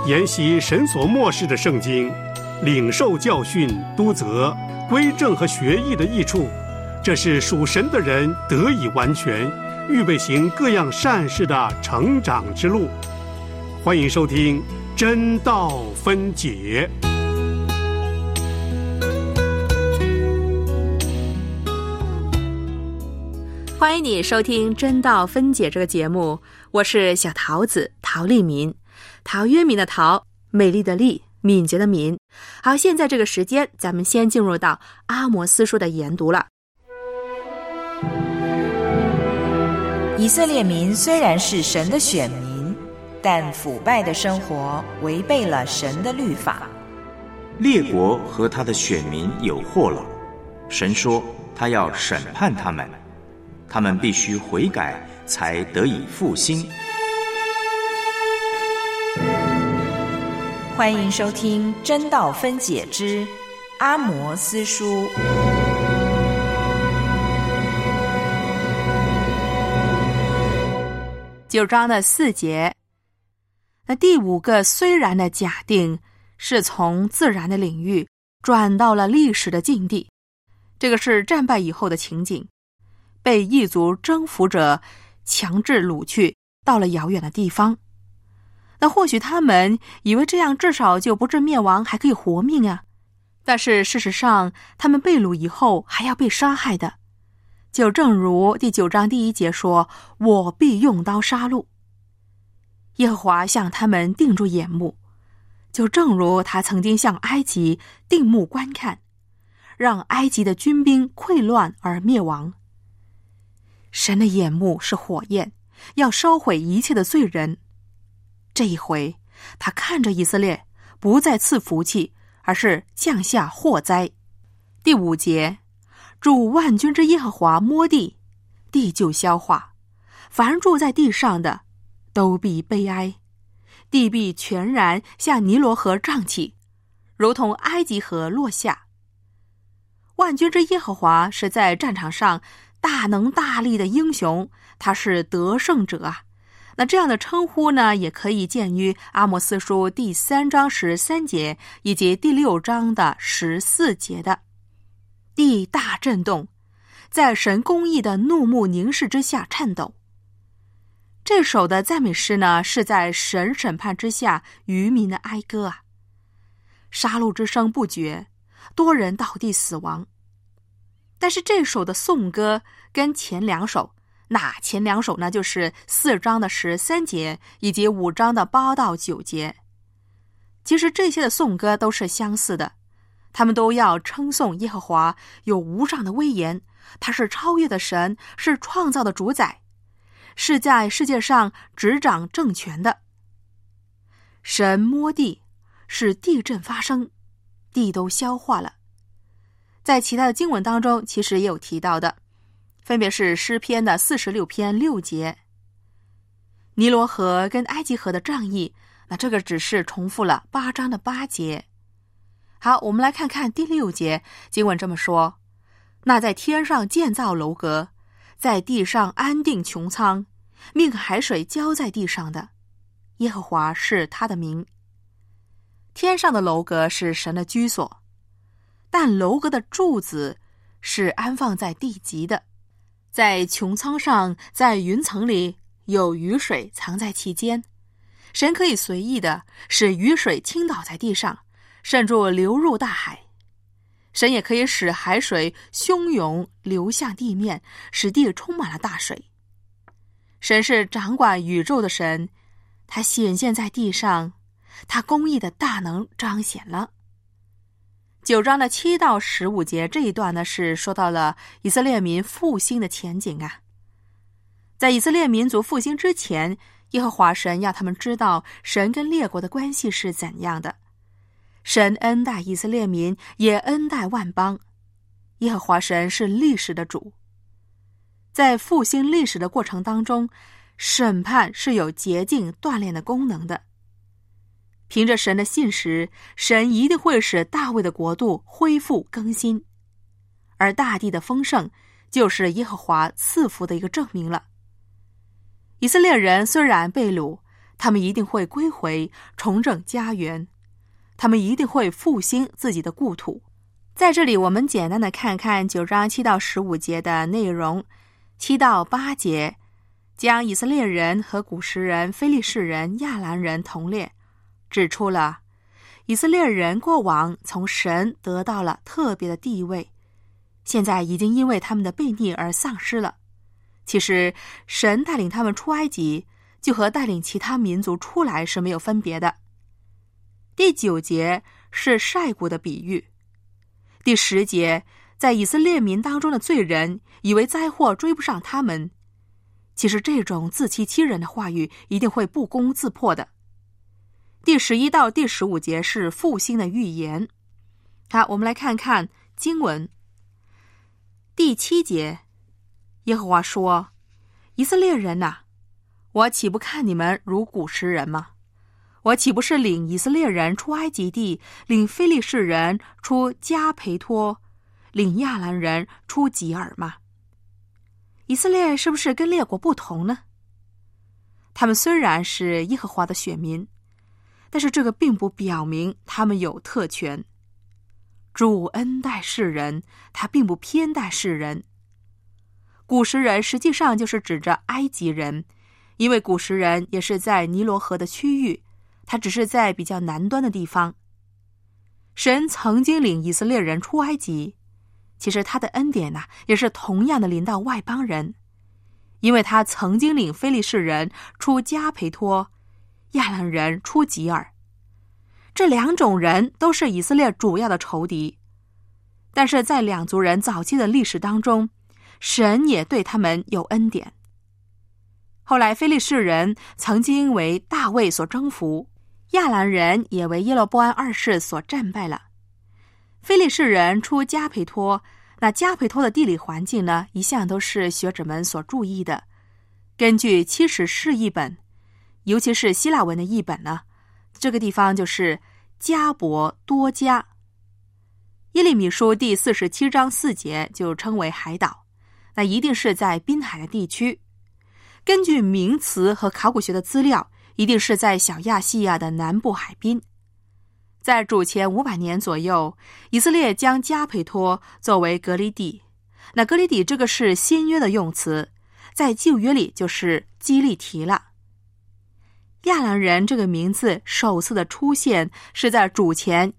研习神所默示的圣经，领受教训、督责、归正和学义的益处，这是属神的人得以完全，预备行各样善事的成长之路。欢迎收听真道分解。 欢迎你收听真道分解这个节目，我是小桃子陶丽敏，陶渊明的陶，美丽的丽，敏捷的敏。好，现在这个时间咱们先进入到阿摩司书的研读了。 以色列民虽然是神的选民，但腐败的生活违背了神的律法。 列国和他的选民有祸了，神说他要审判他们，他们必须悔改，才得以复兴。 欢迎收听真道分解之阿摩司书。 9章的4节，那第5个虽然的假定是从自然的领域转到了历史的境地，这个是战败以后的情景，被异族征服者强制掳去到了遥远的地方。那或许他们以为这样至少就不致灭亡，还可以活命啊。但是事实上他们被掳以后还要被杀害的，就正如第9章第1节说，我必用刀杀戮。耶和华向他们定住眼目，就正如他曾经向埃及定目观看，让埃及的军兵溃乱而灭亡。神的眼目是火焰，要烧毁一切的罪人。这一回他看着以色列，不再赐福气，而是降下祸灾。第5节，主万军之耶和华摸地，地就消化，凡住在地上的都必悲哀，地必全然像尼罗河涨起，如同埃及河落下。万军之耶和华是在战场上大能大力的英雄，他是得胜者啊。那这样的称呼呢，也可以见于阿摩司书第3章13节以及第6章的14节的。地大震动，在神公义的怒目凝视之下颤抖。这首的赞美诗呢，是在神审判之下渔民的哀歌啊。杀戮之声不绝，多人倒地死亡。但是这首的颂歌跟前2首，那前2首呢，就是4章的13节以及5章的8到9节。其实这些的颂歌都是相似的，他们都要称颂耶和华有无上的威严，他是超越的神，是创造的主宰，是在世界上执掌政权的。神摸地，使地震发生，地都消化了。在其他的经文当中其实也有提到的，分别是诗篇的46篇6节。尼罗河跟埃及河的仗义，那这个只是重复了8章的8节。好，我们来看看第6节，经文这么说，那在天上建造楼阁，在地上安定穹苍，命海水浇在地上的，耶和华是他的名。天上的楼阁是神的居所，但楼阁的柱子是安放在地极的，在穹苍上，在云层里有雨水藏在其间，神可以随意的使雨水倾倒在地上，甚至流入大海。神也可以使海水汹涌流向地面，使地充满了大水。神是掌管宇宙的神，他显现在地上，他公义的大能彰显了。9章的7到15节这一段呢，是说到了以色列民复兴的前景啊。在以色列民族复兴之前，耶和华神要他们知道神跟列国的关系是怎样的。神恩待以色列民，也恩待万邦。耶和华神是历史的主，在复兴历史的过程当中，审判是有洁净锻炼的功能的。凭着神的信实，神一定会使大卫的国度恢复更新，而大地的丰盛就是耶和华赐福的一个证明了。以色列人虽然被掳， 他们一定会归回，重整家园，他们一定会复兴自己的故土。在这里，我们简单的看看9章7到15节的内容。7到8节将以色列人和古实人、非利士人、亚兰人同列，指出了以色列人过往从神得到了特别的地位，现在已经因为他们的悖逆而丧失了。其实神带领他们出埃及，就和带领其他民族出来是没有分别的。第9节是晒谷的比喻。第10节，在以色列民当中的罪人以为灾祸追不上他们，其实这种自欺欺人的话语一定会不攻自破的。第11到第15节是复兴的预言。好，我们来看看经文。第7节，耶和华说：以色列人哪，我岂不看你们如古实人吗？我岂不是领以色列人出埃及地，领非利士人出加培托，领亚兰人出吉尔吗？以色列是不是跟列国不同呢？他们虽然是耶和华的选民，但是这个并不表明他们有特权。主恩待世人，他并不偏待世人。古实人实际上就是指着埃及人，因为古实人也是在尼罗河的区域，他只是在比较南端的地方。神曾经领以色列人出埃及，其实他的恩典也是同样的临到外邦人，因为他曾经领非利士人出加培托，亚兰人出吉尔。这2种人都是以色列主要的仇敌，但是在两族人早期的历史当中，神也对他们有恩典。后来非利士人曾经为大卫所征服，亚兰人也为耶罗波安2世所战败了。非利士人出加培托，那加培托的地理环境呢，一向都是学者们所注意的。根据70士译本，尤其是希腊文的译本呢，这个地方就是加伯多加。耶利米书第47章4节就称为海岛，那一定是在滨海的地区。根据名词和考古学的资料，一定是在小亚细亚的南部海滨。在主前500年左右，以色列将加培托作为革哩底。那革哩底这个是新约的用词，在旧约里就是基利提了。亚兰人这个名字首次的出现是在主前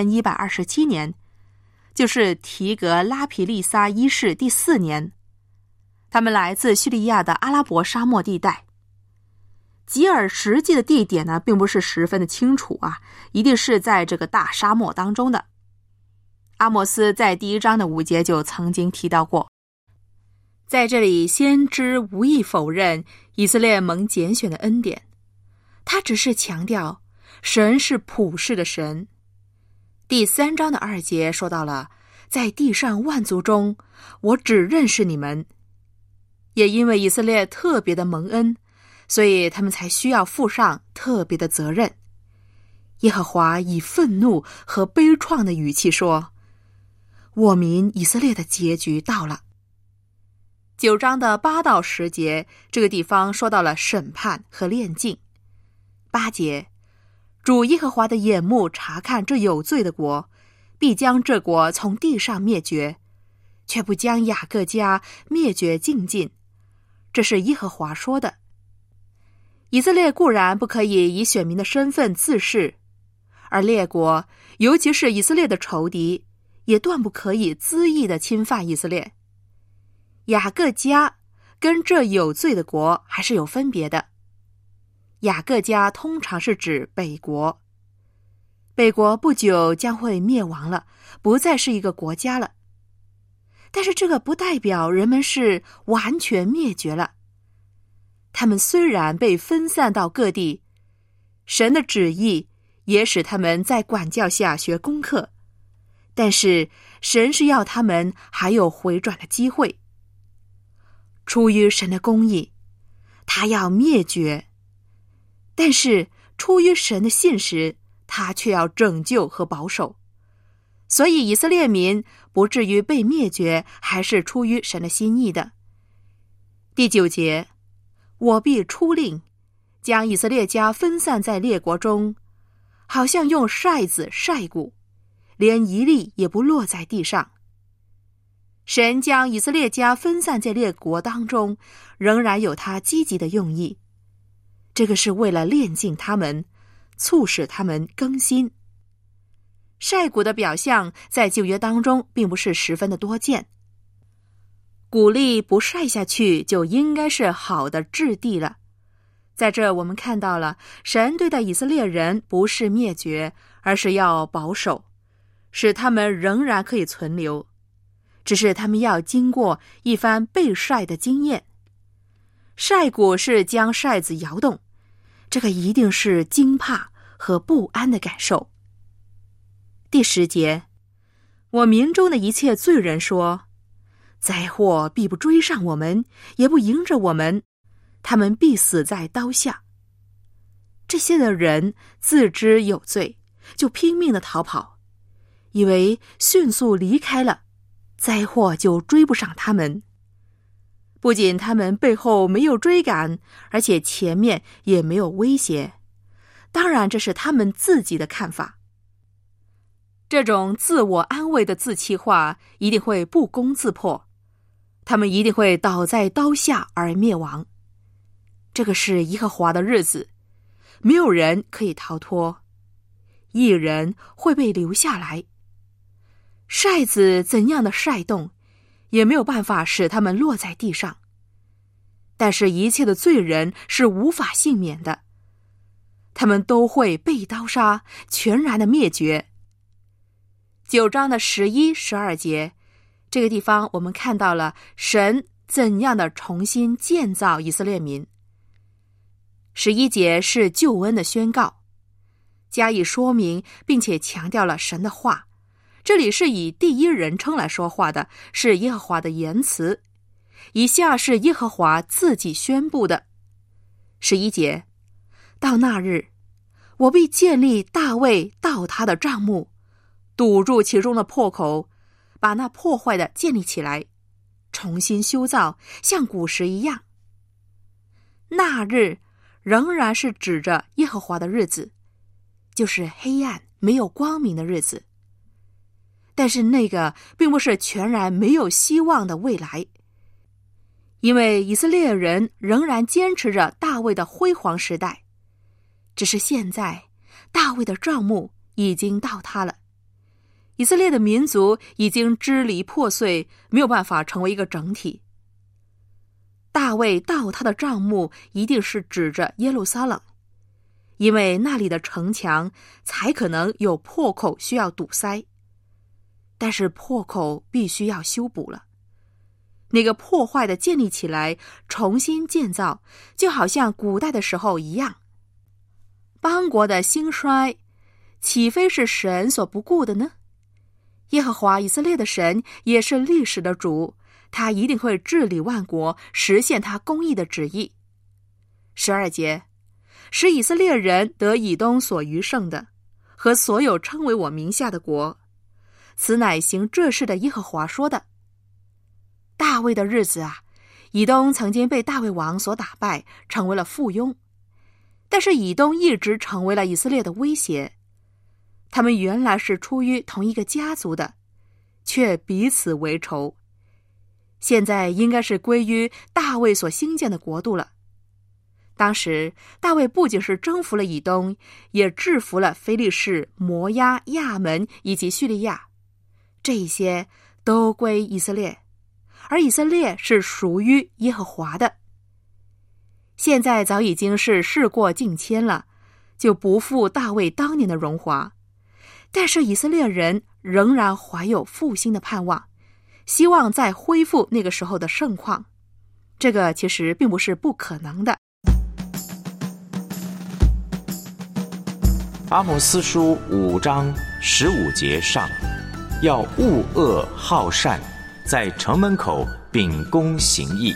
1127年，就是提格拉皮利撒1世第4年。他们来自叙利亚的阿拉伯沙漠地带。吉尔实际的地点呢，并不是十分的清楚一定是在这个大沙漠当中的。阿摩斯在第1章的5节就曾经提到过。在这里，先知无意否认以色列蒙拣选的恩典，他只是强调神是普世的神。第3章的2节说到了，在地上万族中，我只认识你们。也因为以色列特别的蒙恩，所以他们才需要负上特别的责任。耶和华以愤怒和悲怆的语气说：我民以色列的结局到了。9章的8到10节，这个地方说到了审判和炼净。8节，主耶和华的眼目查看这有罪的国，必将这国从地上灭绝，却不将雅各家灭绝尽尽。这是耶和华说的。以色列固然不可以以选民的身份自视，而列国，尤其是以色列的仇敌，也断不可以恣意地侵犯以色列。雅各家跟这有罪的国还是有分别的。雅各家通常是指北国，北国不久将会灭亡了，不再是一个国家了。但是这个不代表人们是完全灭绝了。他们虽然被分散到各地，神的旨意也使他们在管教下学功课，但是神是要他们还有回转的机会。出于神的公义，他要灭绝，但是出于神的信实，他却要拯救和保守。所以以色列民不至于被灭绝，还是出于神的心意的。第9节，我必出令， 将以色列家分散在列国中，好像用筛子筛谷，连一粒也不落在地上。神将以色列家分散在列国当中，仍然有他积极的用意，这个是为了炼净他们，促使他们更新。筛谷的表象在旧约当中并不是十分的多见，谷粒不筛下去就应该是好的质地了。在这我们看到了神对待以色列人不是灭绝，而是要保守，使他们仍然可以存留，只是他们要经过一番被筛的经验。筛谷是将筛子摇动，这个一定是惊怕和不安的感受。第10节，我民中的一切罪人说，灾祸必不追上我们，也不迎着我们，他们必死在刀下。这些的人自知有罪，就拼命地逃跑，以为迅速离开了，灾祸就追不上他们。不仅他们背后没有追赶，而且前面也没有威胁。当然这是他们自己的看法。这种自我安慰的自欺话一定会不攻自破，他们一定会倒在刀下而灭亡。这个是耶和华的日子，没有人可以逃脱，一人会被留下来。筛子怎样的筛动，也没有办法使他们落在地上。但是一切的罪人是无法幸免的，他们都会被刀杀，全然的灭绝。9章的11、12节，这个地方我们看到了神怎样的重新建造以色列民。11节是救恩的宣告，加以说明，并且强调了神的话。这里是以第一人称来说话的，是耶和华的言辞。以下是耶和华自己宣布的。11节，到那日，我必建立大卫到他的帐幕，堵住其中的破口，把那破坏的建立起来，重新修造，像古时一样。那日仍然是指着耶和华的日子，就是黑暗没有光明的日子。但是那个并不是全然没有希望的未来，因为以色列人仍然坚持着大卫的辉煌时代，只是现在大卫的帐幕已经倒塌了，以色列的民族已经支离破碎，没有办法成为一个整体。大卫倒塌的帐幕一定是指着耶路撒冷，因为那里的城墙才可能有破口需要堵塞，但是破口必须要修补了。那个破坏的建立起来，重新建造，就好像古代的时候一样。邦国的兴衰，岂非是神所不顾的呢？耶和华以色列的神也是历史的主，他一定会治理万国，实现他公义的旨意。12节，使以色列人得以东所余剩的，和所有称为我名下的国。此乃行这事的耶和华说的。大卫的日子啊，以东曾经被大卫王所打败，成为了附庸。但是以东一直成为了以色列的威胁。他们原来是出于同一个家族的，却彼此为仇。现在应该是归于大卫所兴建的国度了。当时大卫不仅是征服了以东，也制服了非利士、摩押、亚门以及叙利亚，这些都归以色列，而以色列是属于耶和华的。现在早已经是事过境迁了，就不复大卫当年的荣华。但是以色列人仍然怀有复兴的盼望，希望再恢复那个时候的盛况。这个其实并不是不可能的。 阿摩司书5章15节上，要恶恶好善，在城门口秉公行义。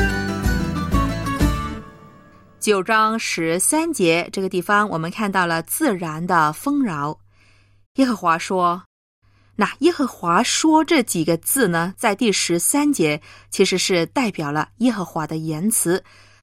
9章13节，这个地方我们看到了自然的丰饶。耶和华说，那耶和华说这几个字呢，在第13节其实是代表了耶和华的言辞，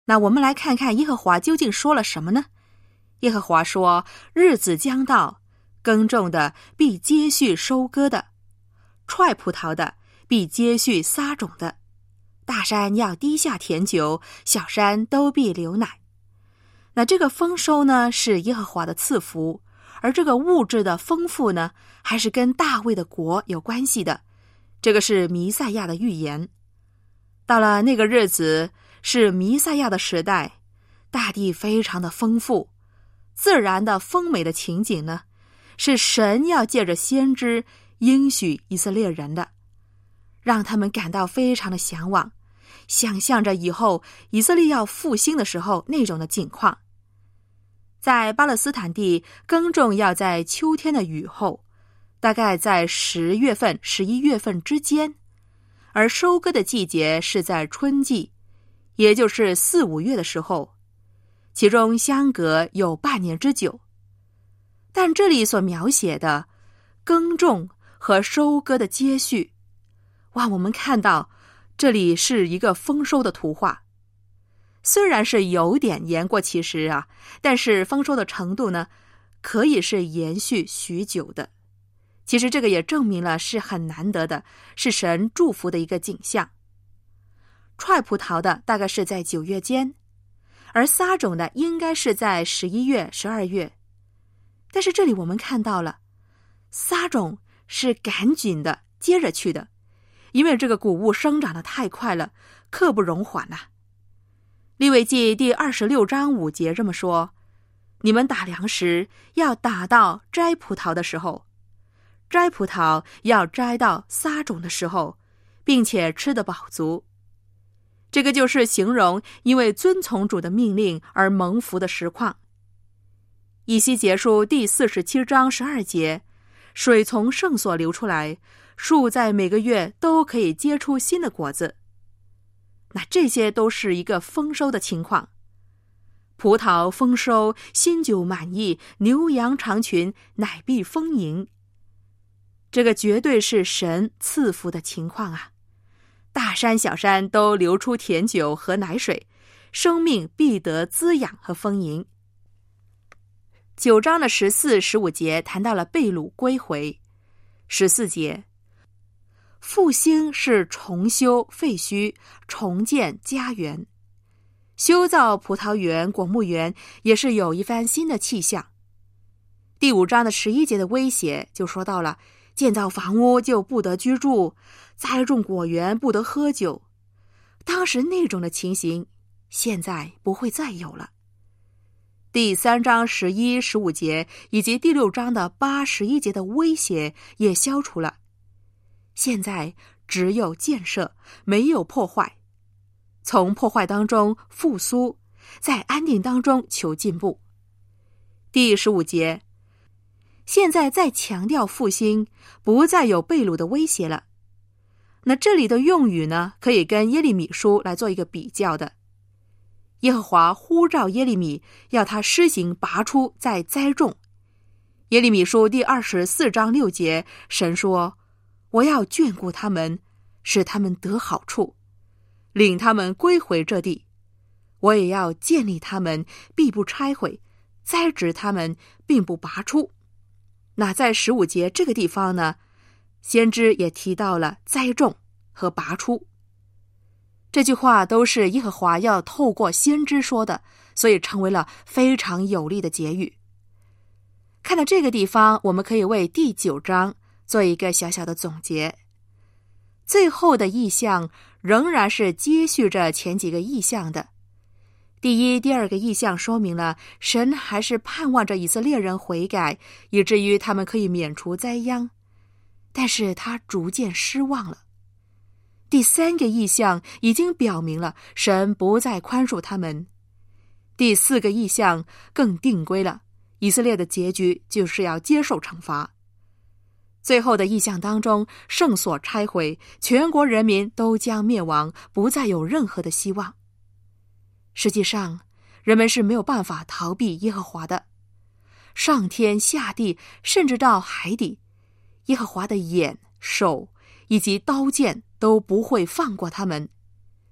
那我们来看看耶和华究竟说了什么呢？耶和华说，日子将到，耕种的必接续收割的，踹葡萄的必接续撒种的，大山要滴下甜酒，小山都必流奶。那这个丰收呢，是耶和华的赐福，而这个物质的丰富呢，还是跟大卫的国有关系的。这个是弥赛亚的预言。到了那个日子，是弥赛亚的时代，大地非常的丰富，自然的丰美的情景呢，是神要借着先知应许以色列人的，让他们感到非常的向往，想象着以后以色列要复兴的时候那种的景况。在巴勒斯坦地，耕种要在秋天的雨后，大概在10月份、11月份之间，而收割的季节是在春季，也就是4、5月的时候，其中相隔有半年之久。但这里所描写的耕种和收割的接续，哇，我们看到这里是一个丰收的图画。虽然是有点言过其实啊，但是丰收的程度呢，可以是延续许久的。其实这个也证明了是很难得的，是神祝福的一个景象。踹葡萄的大概是在9月间，而撒种的应该是在11月、12月。但是这里我们看到了，撒种是赶紧的接着去的，因为这个谷物生长得太快了，刻不容缓呐。利未记第26章5节这么说：你们打粮食要打到摘葡萄的时候，摘葡萄要摘到撒种的时候，并且吃得饱足。这个就是形容因为遵从主的命令而蒙福的实况。以西结书第47章12节，水从圣所流出来，树在每个月都可以结出新的果子。那这些都是一个丰收的情况，葡萄丰收，新酒满溢，牛羊长群，奶必丰盈。这个绝对是神赐福的情况啊！大山小山都流出甜酒和奶水，生命必得滋养和丰盈。9章的14、15节谈到了被掳归回。14节，复兴是重修废墟，重建家园。修造葡萄园、果木园也是有一番新的气象。第5章的11节的威胁就说到了，建造房屋就不得居住，栽种果园不得喝酒。当时那种的情形，现在不会再有了。第3章11、15节以及第6章的8、11节的威胁也消除了。现在只有建设，没有破坏。从破坏当中复苏，在安定当中求进步。第15节，现在再强调复兴，不再有被掳的威胁了。那这里的用语呢，可以跟耶利米书来做一个比较的。耶和华呼召耶利米，要他施行拔出再栽种。耶利米书第24章6节，神说，我要眷顾他们，使他们得好处，领他们归回这地。我也要建立他们，必不拆毁，栽植他们，并不拔出。那在15节这个地方呢，先知也提到了栽种和拔出。这句话都是耶和华要透过先知说的，所以成为了非常有力的结语。看到这个地方，我们可以为第9章做一个小小的总结。最后的意象仍然是接续着前几个意象的。第一、第二个意象说明了神还是盼望着以色列人悔改，以至于他们可以免除灾殃，但是他逐渐失望了。第三个意象已经表明了神不再宽恕他们。第四个意象更定规了，以色列的结局就是要接受惩罚。最后的意象当中，圣所拆毁，全国人民都将灭亡，不再有任何的希望。实际上，人们是没有办法逃避耶和华的。上天下地，甚至到海底，耶和华的眼、手以及刀剑都不会放过他们。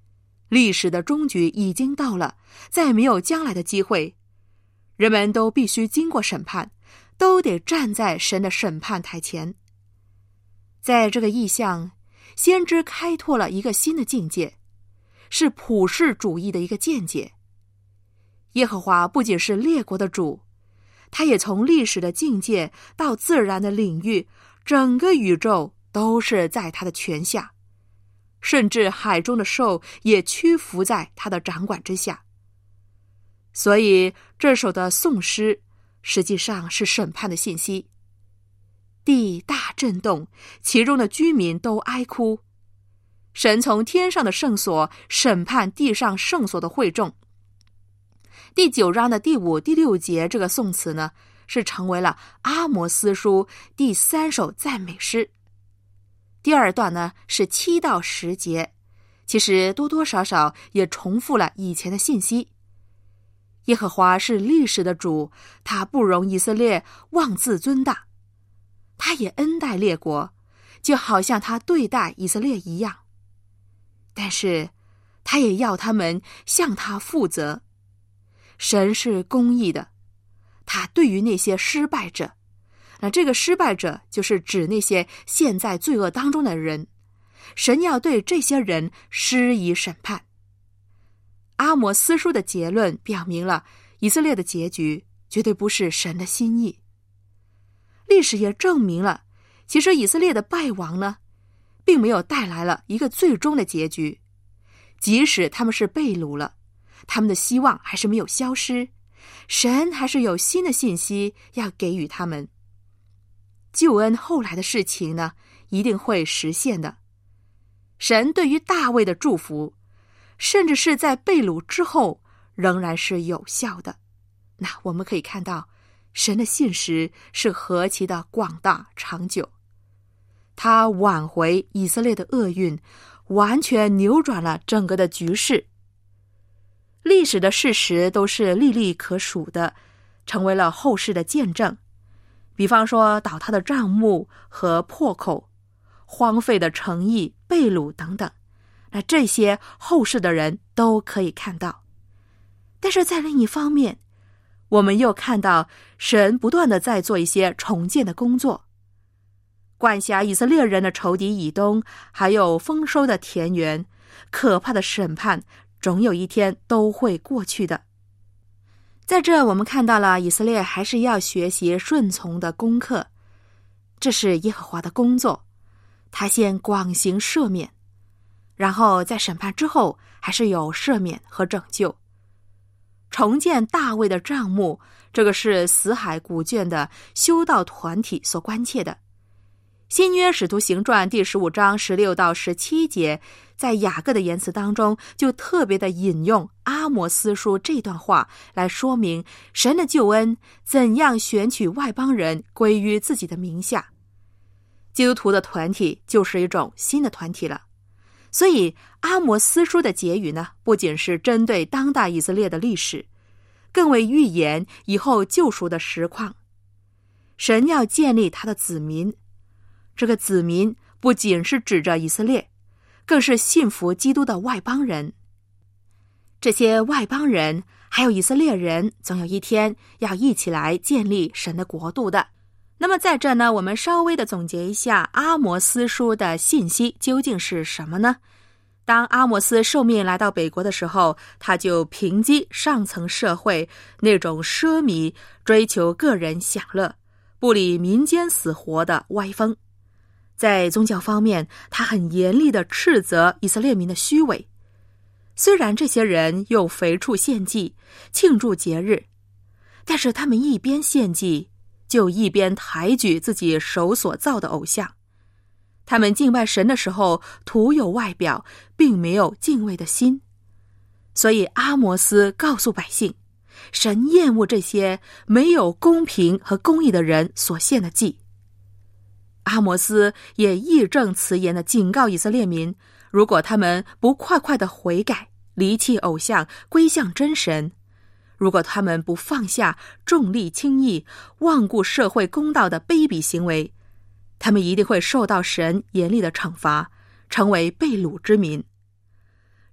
历史的终局已经到了，再没有将来的机会。人们都必须经过审判，都得站在神的审判台前。在这个意象，先知开拓了一个新的境界，是普世主义的一个见解。耶和华不仅是列国的主，他也从历史的境界到自然的领域，整个宇宙都是在他的权下，甚至海中的兽也屈服在他的掌管之下。所以这首的颂诗实际上是审判的信息。地大震动，其中的居民都哀哭。神从天上的圣所审判地上圣所的会众。第9章的第5、第6节这个颂词呢，是成为了阿摩斯书第3首赞美诗。第2段呢是7到10节，其实多多少少也重复了以前的信息。耶和华是历史的主，他不容以色列妄自尊大，他也恩待列国，就好像他对待以色列一样。但是他也要他们向他负责。神是公义的，他对于那些失败者，那这个失败者就是指那些陷在罪恶当中的人，神要对这些人施以审判。阿摩斯书的结论表明了以色列的结局绝对不是神的心意。历史也证明了，其实以色列的败亡呢，并没有带来了一个最终的结局。即使他们是被掳了，他们的希望还是没有消失，神还是有新的信息要给予他们。救恩后来的事情呢，一定会实现的。神对于大卫的祝福，甚至是在被掳之后，仍然是有效的。那我们可以看到，神的信实是何其的广大长久。他挽回以色列的厄运，完全扭转了整个的局势。历史的事实都是历历可数的，成为了后世的见证。比方说倒塌的帐幕和破口，荒废的城邑、被掳等等，那这些后世的人都可以看到。但是在另一方面，我们又看到神不断的在做一些重建的工作。管辖以色列人的仇敌以东，还有丰收的田园，可怕的审判总有一天都会过去的。在这我们看到了以色列还是要学习顺从的功课，这是耶和华的工作。他先广行赦免，然后在审判之后还是有赦免和拯救。重建大卫的帐幕，这个是死海古卷的修道团体所关切的。新约使徒行传第15章16到17节，在雅各的言辞当中就特别的引用阿摩斯书这段话，来说明神的救恩怎样选取外邦人归于自己的名下。基督徒的团体就是一种新的团体了。所以阿摩斯书的结语呢，不仅是针对当代以色列的历史，更为预言以后救赎的实况。神要建立他的子民，这个子民不仅是指着以色列，更是信服基督的外邦人。这些外邦人还有以色列人，总有一天要一起来建立神的国度的。那么在这呢，我们稍微的总结一下阿摩斯书的信息究竟是什么呢？当阿摩斯受命来到北国的时候，他就抨击上层社会那种奢靡、追求个人享乐、不理民间死活的歪风。在宗教方面，他很严厉地斥责以色列民的虚伪。虽然这些人用肥畜献祭、庆祝节日，但是他们一边献祭，就一边抬举自己手所造的偶像。他们敬拜神的时候，徒有外表，并没有敬畏的心。所以阿摩斯告诉百姓，神厌恶这些没有公平和公义的人所献的祭。阿摩斯也义正辞严地警告以色列民，如果他们不快快地悔改，离弃偶像，归向真神，如果他们不放下重利轻义、罔顾社会公道的卑鄙行为，他们一定会受到神严厉的惩罚，成为被掳之民。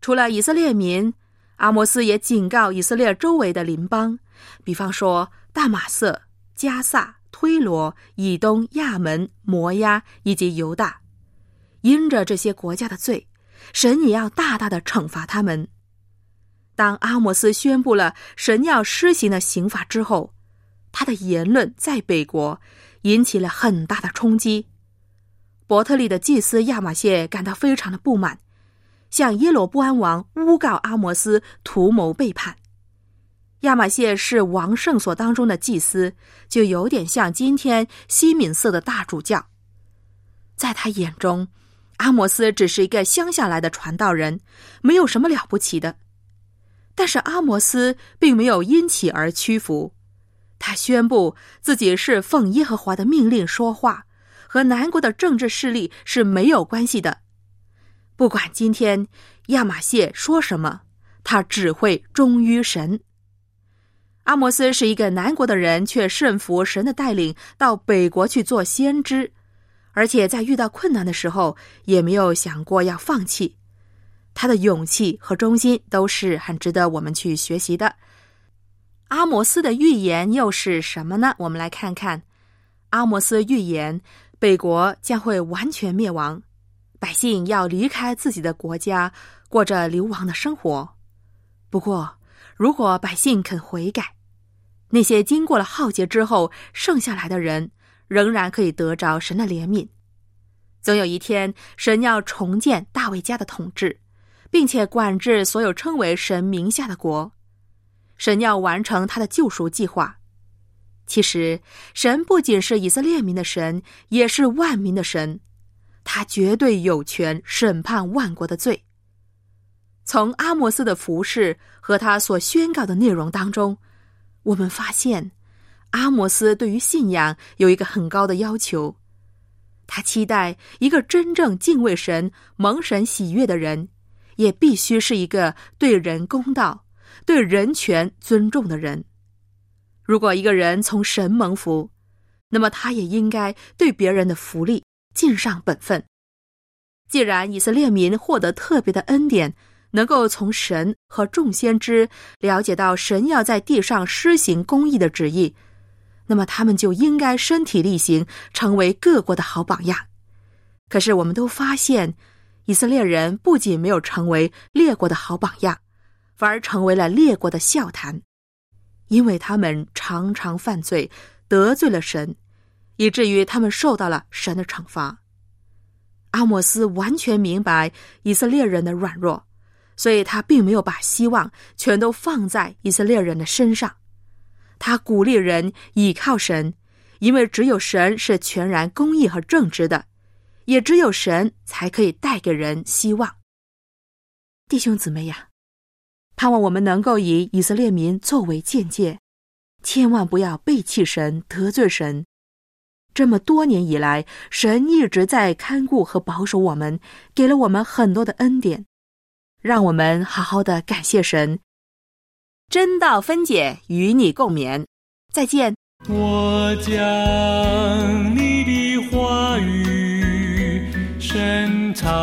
除了以色列民，阿摩斯也警告以色列周围的邻邦，比方说大马色、加萨、推罗、以东、亚门、摩押以及犹大。因着这些国家的罪，神也要大大的惩罚他们。当阿摩斯宣布了神要施行的刑罚之后，他的言论在北国引起了很大的冲击。伯特利的祭司亚玛谢感到非常的不满，向耶罗波安王诬告阿摩斯图谋背叛。亚玛谢是王圣所当中的祭司，就有点像今天西敏寺的大主教。在他眼中，阿摩斯只是一个乡下来的传道人，没有什么了不起的。但是阿摩斯并没有因其而屈服，他宣布自己是奉耶和华的命令说话，和南国的政治势力是没有关系的。不管今天亚玛谢说什么，他只会忠于神。阿摩斯是一个南国的人，却顺服神的带领到北国去做先知，而且在遇到困难的时候也没有想过要放弃。他的勇气和忠心都是很值得我们去学习的。阿摩斯的预言又是什么呢？我们来看看。阿摩斯预言北国将会完全灭亡，百姓要离开自己的国家，过着流亡的生活。不过如果百姓肯悔改，那些经过了浩劫之后剩下来的人仍然可以得着神的怜悯。总有一天，神要重建大卫家的统治，并且管制所有称为神名下的国。神要完成他的救赎计划。其实神不仅是以色列民的神，也是万民的神，他绝对有权审判万国的罪。从阿摩斯的服事和他所宣告的内容当中，我们发现阿摩斯对于信仰有一个很高的要求。他期待一个真正敬畏神、蒙神喜悦的人，也必须是一个对人公道、对人权尊重的人。如果一个人从神蒙福，那么他也应该对别人的福利尽上本分。既然以色列民获得特别的恩典，能够从神和众先知了解到神要在地上施行公义的旨意，那么他们就应该身体力行，成为各国的好榜样。可是我们都发现，以色列人不仅没有成为列国的好榜样，反而成为了列国的笑谈，因为他们常常犯罪，得罪了神，以至于他们受到了神的惩罚。阿摩斯完全明白以色列人的软弱，所以他并没有把希望全都放在以色列人的身上。他鼓励人倚靠神，因为只有神是全然公义和正直的，也只有神才可以带给人希望。弟兄姊妹呀，盼望我们能够以以色列民作为鉴戒，千万不要背弃神、得罪神。这么多年以来，神一直在看顾和保守我们，给了我们很多的恩典，让我们好好的感谢神。真道分解，与你共勉，再见。 我将你的话语深藏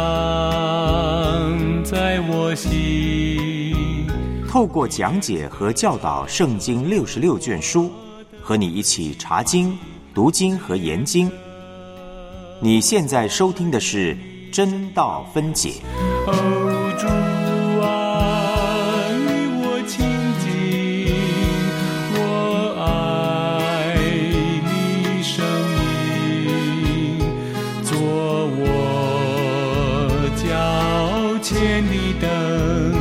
在我心。 透过讲解和教导圣经66卷书，和你一起查经、读经和研经。你现在收听的是真道分解。 主啊，与我亲近，我爱你声音，做我脚前的灯，